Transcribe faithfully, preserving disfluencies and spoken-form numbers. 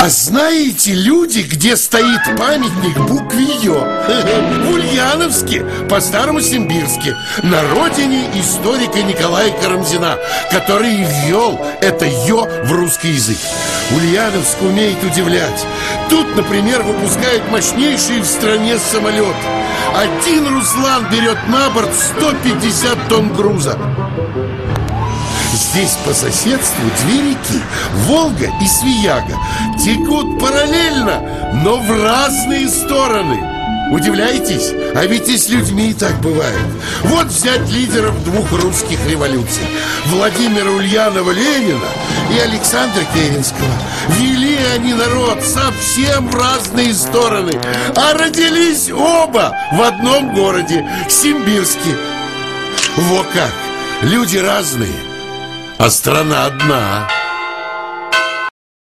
А знаете, люди, где стоит памятник букве Ё? В Ульяновске, по-старому Симбирске, на родине историка Николая Карамзина, который ввел это Ё в русский язык. Ульяновск умеет удивлять. Тут, например, выпускают мощнейший в стране самолет. Один Руслан берет на борт сто пятьдесят тонн груза. Здесь по соседству две реки, Волга и Свияга, текут параллельно, но в разные стороны. Удивляетесь? А ведь и с людьми и так бывает. Вот взять лидеров двух русских революций: Владимира Ульянова-Ленина и Александра Керенского. Вели они народ совсем в разные стороны, а родились оба в одном городе, Симбирске. Во как! Люди разные, а страна одна.